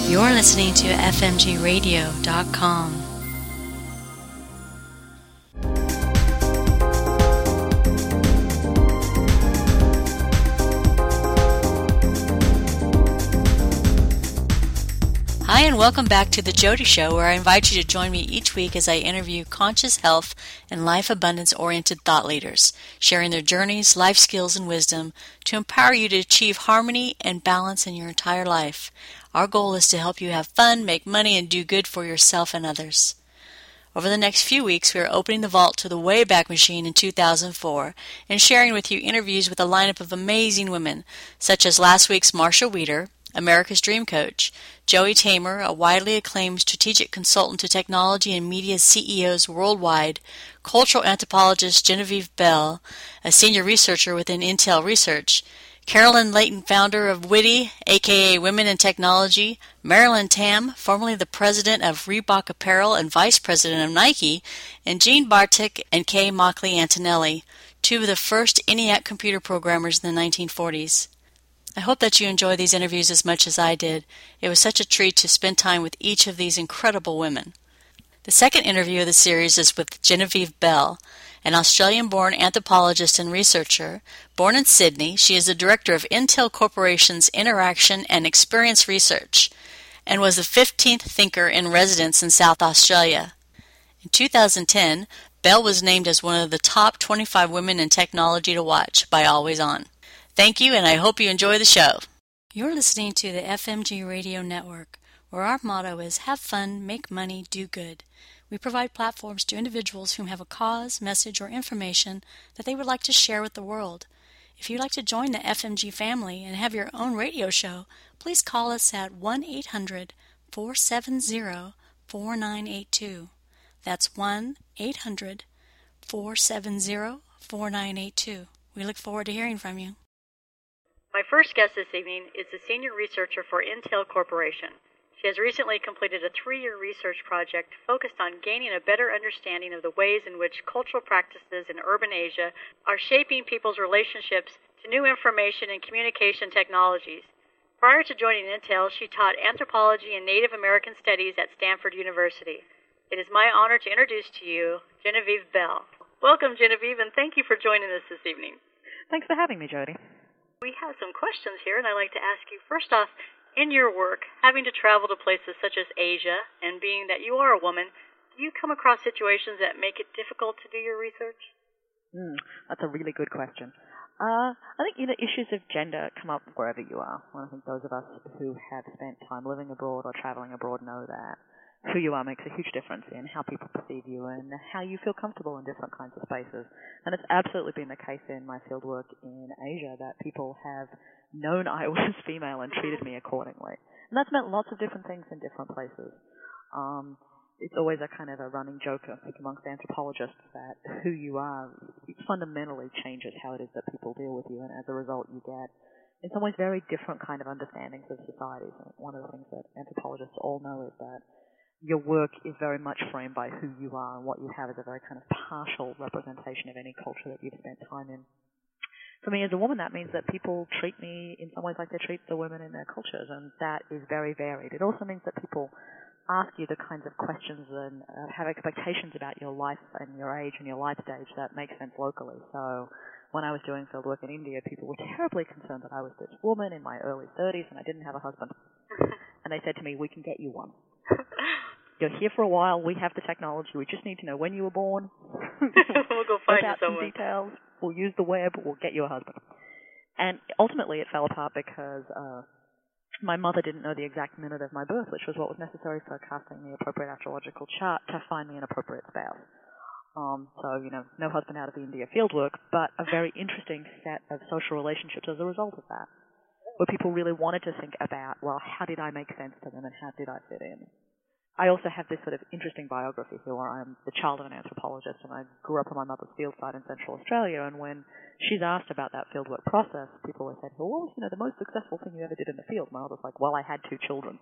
You're listening to fmgradio.com. Hi, and welcome back to The Jody Show, where I invite you to join me each week as I interview conscious health and life abundance-oriented thought leaders, sharing their journeys, life skills, and wisdom to empower you to achieve harmony and balance in your entire life. Our goal is to help you have fun, make money, and do good for yourself and others. Over the next few weeks, we are opening the vault to the Wayback Machine in 2004 and sharing with you interviews with a lineup of amazing women, such as last week's Marsha Weeder, America's Dream Coach, Joey Tamer, a widely acclaimed strategic consultant to technology and media CEOs worldwide, cultural anthropologist Genevieve Bell, a senior researcher within Intel Research, Carolyn Layton, founder of Witty, aka Women in Technology, Marilyn Tam, formerly the president of Reebok Apparel and vice president of Nike, and Jean Bartik and Kay Mockley Antonelli, two of the first ENIAC computer programmers in the 1940s. I hope that you enjoy these interviews as much as I did. It was such a treat to spend time with each of these incredible women. The second interview of the series is with Genevieve Bell, an Australian-born anthropologist and researcher. Born in Sydney, she is the director of Intel Corporation's Interaction and Experience Research and was the 15th thinker in residence in South Australia. In 2010, Bell was named as one of the top 25 women in technology to watch by Always On. Thank you, and I hope you enjoy the show. You're listening to the FMG Radio Network, where our motto is have fun, make money, do good. We provide platforms to individuals who have a cause, message, or information that they would like to share with the world. If you'd like to join the FMG family and have your own radio show, please call us at 1-800-470-4982. That's 1-800-470-4982. We look forward to hearing from you. My first guest this evening is the senior researcher for Intel Corporation. She has recently completed a 3-year research project focused on gaining a better understanding of the ways in which cultural practices in urban Asia are shaping people's relationships to new information and communication technologies. Prior to joining Intel, she taught anthropology and Native American studies at Stanford University. It is my honor to introduce to you Genevieve Bell. Welcome, Genevieve, and thank you for joining us this evening. Thanks for having me, Jody. We have some questions here, and I'd like to ask you, first off, in your work, having to travel to places such as Asia, and being that you are a woman, do you come across situations that make it difficult to do your research? That's a really good question. I think issues of gender come up wherever you are. Well, I think those of us who have spent time living abroad or traveling abroad know that who you are makes a huge difference in how people perceive you and how you feel comfortable in different kinds of spaces. And it's absolutely been the case in my fieldwork in Asia that people have known I was female and treated me accordingly. And that's meant lots of different things in different places. It's always a kind of a running joke, I think, amongst anthropologists that who you are fundamentally changes how it is that people deal with you, and as a result you get, in some ways, very different kind of understandings of societies. One of the things that anthropologists all know is that your work is very much framed by who you are, and what you have is a very kind of partial representation of any culture that you've spent time in. For me, as a woman, that means that people treat me in some ways like they treat the women in their cultures, and that is very varied. It also means that people ask you the kinds of questions and have expectations about your life and your age and your life stage that make sense locally. So when I was doing field work in India, people were terribly concerned that I was this woman in my early 30s and I didn't have a husband. And they said to me, we can get you one. You're here for a while. We have the technology. We just need to know when you were born. We'll go find you someone. Some details. We'll use the web. We'll get you a husband. And ultimately, it fell apart because my mother didn't know the exact minute of my birth, which was what was necessary for casting the appropriate astrological chart to find me an appropriate spouse. So, no husband out of the India fieldwork, but a very interesting set of social relationships as a result of that, where people really wanted to think about, well, how did I make sense to them and how did I fit in? I also have this sort of interesting biography here where I'm the child of an anthropologist and I grew up on my mother's field site in Central Australia, and when she's asked about that fieldwork process, people always said, well, what was, the most successful thing you ever did in the field? My mother's like, well, I had 2 children.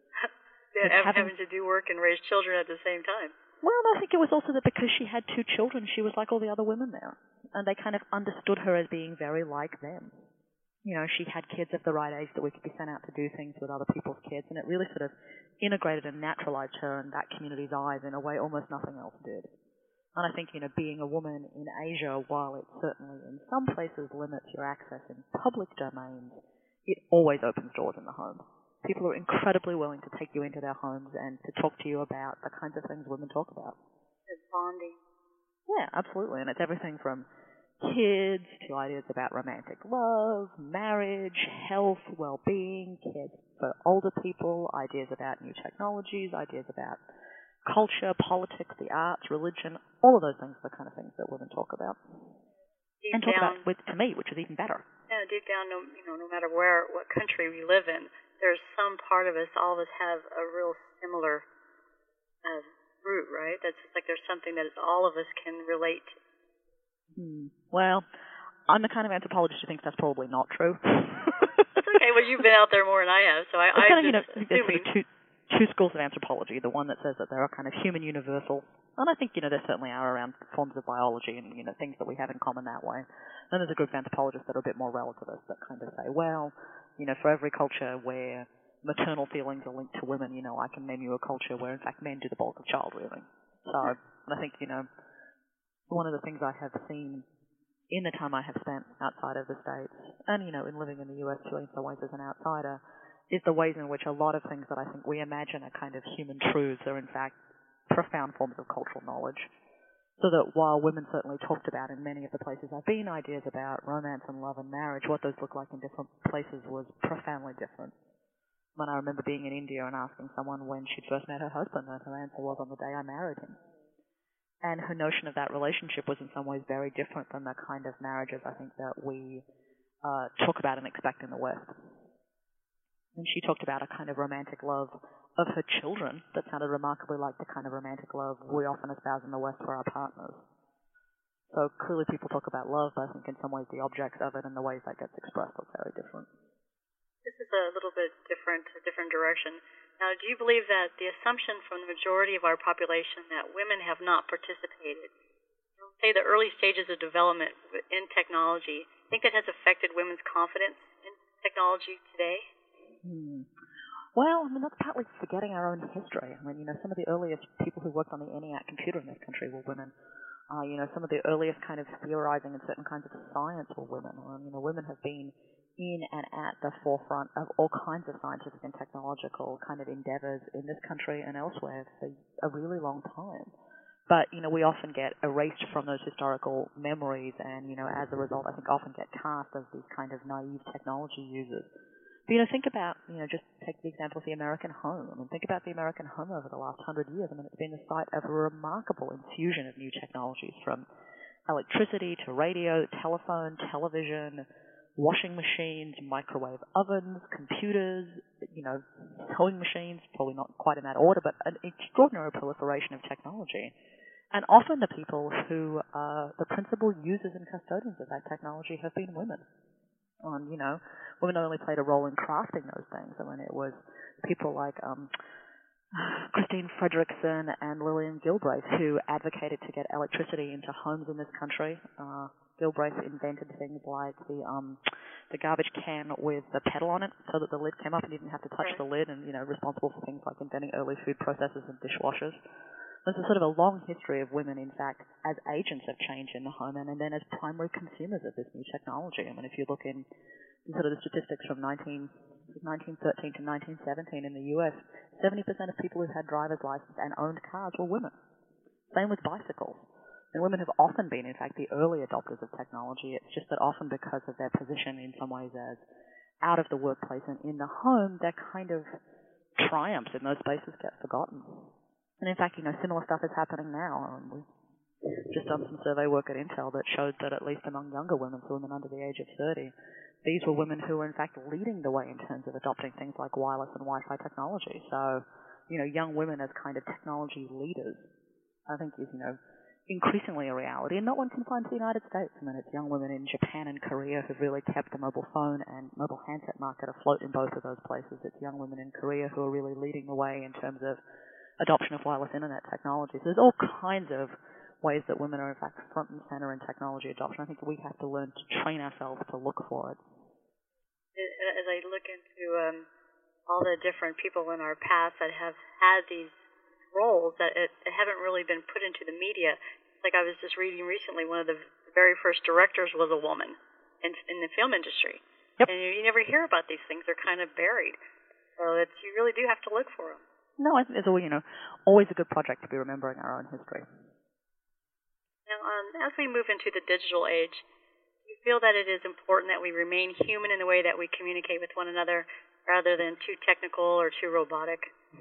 Having to do work and raise children at the same time. Well, I think it was also that because she had 2 children, she was like all the other women there. And they kind of understood her as being very like them. She had kids of the right age that we could be sent out to do things with other people's kids, and it really sort of integrated and naturalized her in that community's eyes in a way almost nothing else did. And I think, being a woman in Asia, while it certainly in some places limits your access in public domains, it always opens doors in the home. People are incredibly willing to take you into their homes and to talk to you about the kinds of things women talk about. It's bonding. Yeah, absolutely. And it's everything from kids to ideas about romantic love, marriage, health, well-being, kids for older people, ideas about new technologies, ideas about culture, politics, the arts, religion, all of those things are the kind of things that women talk about. Deep and talk down, about to me, which is even better. Yeah, deep down, no matter what country we live in, there's some part of us, all of us have a real similar root, right? That's just like there's something that all of us can relate to. Well, I'm the kind of anthropologist who thinks that's probably not true. That's okay. Well, you've been out there more than I have, so I'm just assuming. There's sort of two schools of anthropology. The one that says that there are kind of human universal, and I think, there certainly are around forms of biology and, things that we have in common that way. Then there's a group of anthropologists that are a bit more relativist that kind of say, well, for every culture where maternal feelings are linked to women, I can name you a culture where, in fact, men do the bulk of child rearing. So I think, one of the things I have seen in the time I have spent outside of the States and, in living in the US too in some ways as an outsider, is the ways in which a lot of things that I think we imagine are kind of human truths are in fact profound forms of cultural knowledge. So that while women certainly talked about in many of the places I've been ideas about romance and love and marriage, what those look like in different places was profoundly different. When I remember being in India and asking someone when she'd first met her husband, and her answer was on the day I married him. And her notion of that relationship was in some ways very different than the kind of marriages I think that we talk about and expect in the West. And she talked about a kind of romantic love of her children that sounded remarkably like the kind of romantic love we often espouse in the West for our partners. So clearly people talk about love, but I think in some ways the objects of it and the ways that gets expressed are very different. This is a little bit different, a different direction. Now, do you believe that the assumption from the majority of our population that women have not participated, say the early stages of development in technology, think that has affected women's confidence in technology today? Well, that's partly forgetting our own history. Some of the earliest people who worked on the ENIAC computer in this country were women. Some of the earliest kind of theorizing in certain kinds of science were women. Women have been in and at the forefront of all kinds of scientific and technological kind of endeavors in this country and elsewhere for a really long time. But, we often get erased from those historical memories and, as a result, I think often get cast as these kind of naive technology users. But, think about, just take the example of the American home. Think about the American home over the last 100 years. It's been the site of a remarkable infusion of new technologies, from electricity to radio, telephone, television, washing machines, microwave ovens, computers, sewing machines, probably not quite in that order, but an extraordinary proliferation of technology. And often the people who are the principal users and custodians of that technology have been women. Women not only played a role in crafting those things. It was people like Christine Fredrickson and Lillian Gilbreth who advocated to get electricity into homes in this country. Gilbreth invented things like the garbage can with the pedal on it so that the lid came up and you didn't have to touch the lid, and, responsible for things like inventing early food processors and dishwashers. There's a sort of a long history of women, in fact, as agents of change in the home and then as primary consumers of this new technology. If you look in sort of the statistics from 1913 to 1917 in the US, 70% of people who had driver's license and owned cars were women. Same with bicycles. And women have often been, in fact, the early adopters of technology. It's just that often because of their position in some ways as out of the workplace and in the home, their kind of triumphs in those spaces get forgotten. And in fact, similar stuff is happening now. We've just done some survey work at Intel that showed that at least among younger women, so women under the age of 30, these were women who were in fact leading the way in terms of adopting things like wireless and Wi-Fi technology. So, young women as kind of technology leaders, I think is, increasingly a reality, and not one confined to the United States. It's young women in Japan and Korea who've really kept the mobile phone and mobile handset market afloat in both of those places. It's young women in Korea who are really leading the way in terms of adoption of wireless internet technology. So there's all kinds of ways that women are in fact front and center in technology adoption. I think we have to learn to train ourselves to look for it. As I look into all the different people in our past that have had these roles that haven't really been put into the media. Like I was just reading recently, one of the very first directors was a woman in the film industry. Yep. And you never hear about these things. They're kind of buried. So you really do have to look for them. No, I think it's always a good project to be remembering our own history. Now, as we move into the digital age, do you feel that it is important that we remain human in the way that we communicate with one another rather than too technical or too robotic?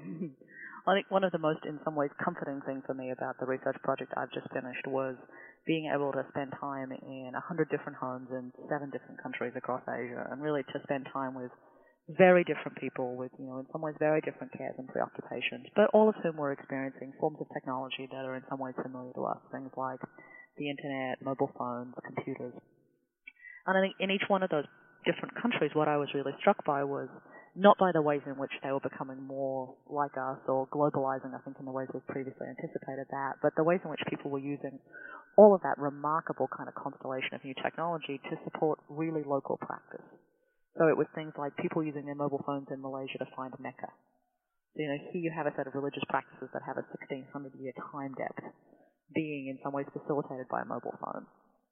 I think one of the most, in some ways, comforting things for me about the research project I've just finished was being able to spend time in 100 different homes in 7 different countries across Asia, and really to spend time with very different people with, in some ways very different cares and preoccupations, but all of whom were experiencing forms of technology that are in some ways familiar to us, things like the internet, mobile phones, computers. And I think in each one of those different countries, what I was really struck by was not by the ways in which they were becoming more like us or globalizing, I think, in the ways we've previously anticipated that, but the ways in which people were using all of that remarkable kind of constellation of new technology to support really local practice. So it was things like people using their mobile phones in Malaysia to find Mecca. So, here you have a set of religious practices that have a 1,600-year time depth being in some ways facilitated by a mobile phone.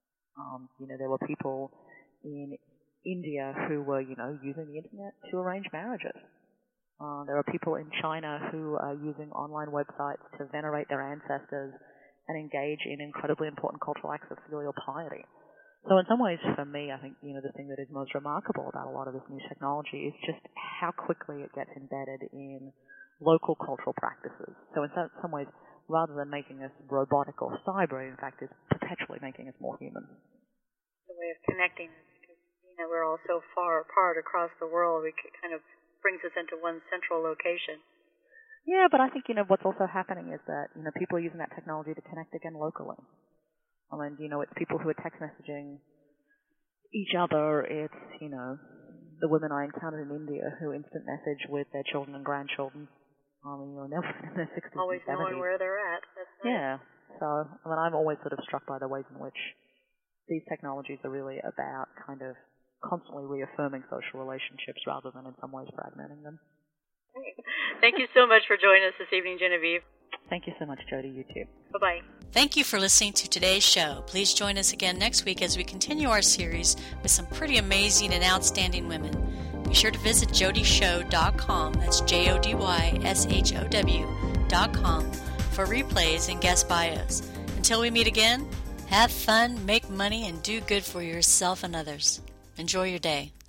There were people in India who were, using the internet to arrange marriages. There are people in China who are using online websites to venerate their ancestors and engage in incredibly important cultural acts of filial piety. So in some ways, for me, I think, the thing that is most remarkable about a lot of this new technology is just how quickly it gets embedded in local cultural practices. So in some ways, rather than making us robotic or cyber, in fact, it's perpetually making us more human. The way of connecting us, because, we're all so far apart across the world, it kind of brings us into one central location. Yeah, but I think, what's also happening is that, people are using that technology to connect again locally. I mean, it's people who are text messaging each other. It's, the women I encountered in India who instant message with their children and grandchildren. I mean, they're in their 60s always and 70s. Knowing where they're at. That's nice. Yeah. So, I'm always sort of struck by the ways in which these technologies are really about kind of constantly reaffirming social relationships rather than in some ways fragmenting them. Thank you so much for joining us this evening, Genevieve. Thank you so much, Jody. You too. Bye-bye. Thank you for listening to today's show. Please join us again next week as we continue our series with some pretty amazing and outstanding women. Be sure to visit jodyshow.com, that's JODYSHOW.com, for replays and guest bios. Until we meet again, have fun, make money, and do good for yourself and others. Enjoy your day.